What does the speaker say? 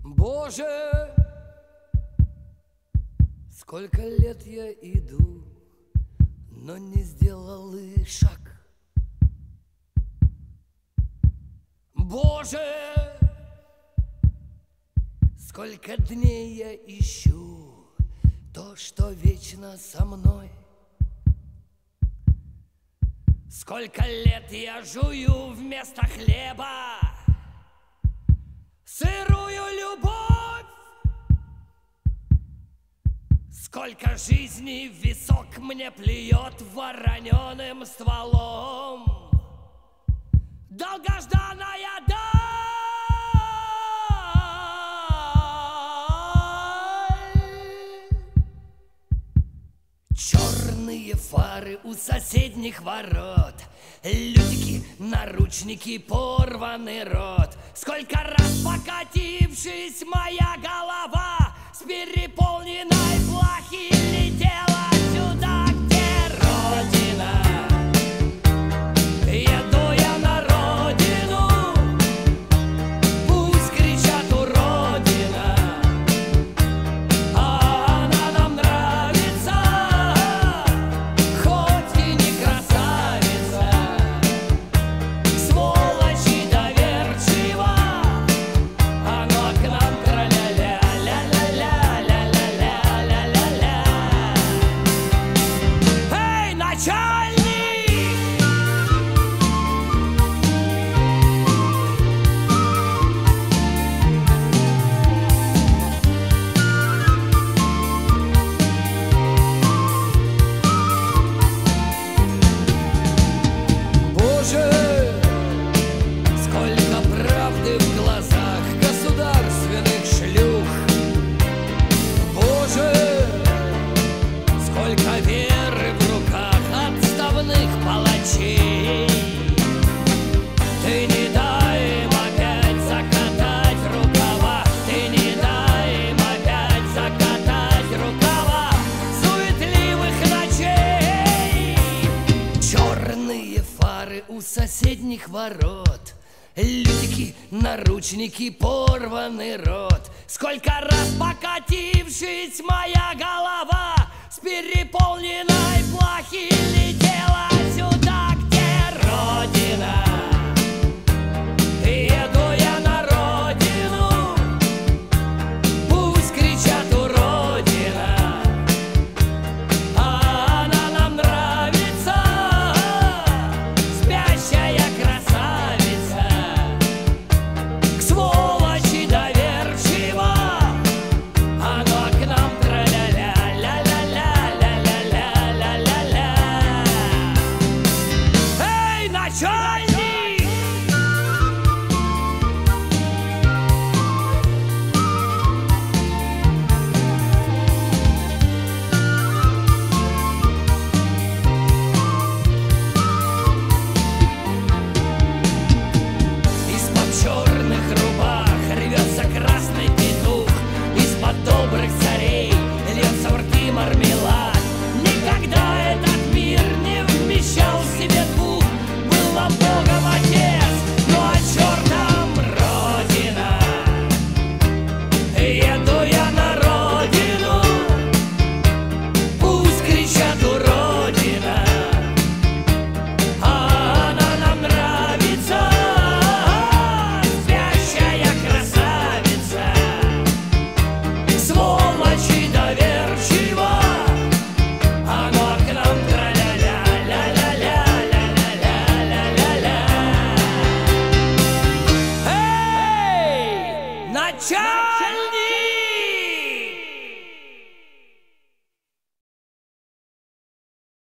Боже, сколько лет я иду, но не сделал и шаг. Боже, сколько дней я ищу то, что вечно со мной. Сколько лет я жую вместо хлеба сырую любовь. Сколько жизней в висок мне плюет вороненым стволом долгожданная даль. Черные фары у соседних ворот, лютики, наручники, порванный рот. Сколько раз покатившись, моя голова с переполненной плахи летела сюда, где Родина. Еду я на родину, пусть кричат уродина, а она нам нравится, хоть и не красавица. Сволочь и доверчива, оно к нам тра-ля-ля, ля-ля-ля-ля-ля-ля-ля-ля-ля. Эй, начальник! Боже, сколько правды в глазах государственных шлюх. Боже, сколько веры в руках отставных палачей. Ты не дай им опять закатать рукава, ты не дай им опять закатать рукава суетливых ночей. Черные фары у соседних ворот, лютики, наручники, порванный рот. Сколько раз покатившись, моя голова с переполненной плахи летела сюда, где Родина. Еду я на родину, пусть кричат уродина, а она нам нравится, спящая красавица. К сволочи доверчива, оно к нам тра-ля-ля, ля-ля-ля-ля-ля-ля-ля-ля-ля. Эй, начальник! Из-под черных рубах рвется красный петух, из-под добрых царей льется в рты мармелад. Никогда этот мир не вмещал в себе двух. Был нам Богом Отец, но о черном Родина. Еду я на родину, пусть кричат уродина, а она нам нравится, спящая красавица. Сволочь и доверчива, оно к нам тра-ля-ля, ля-ля-ля-ля-ля-ля-ля-ля. Эй, начальник!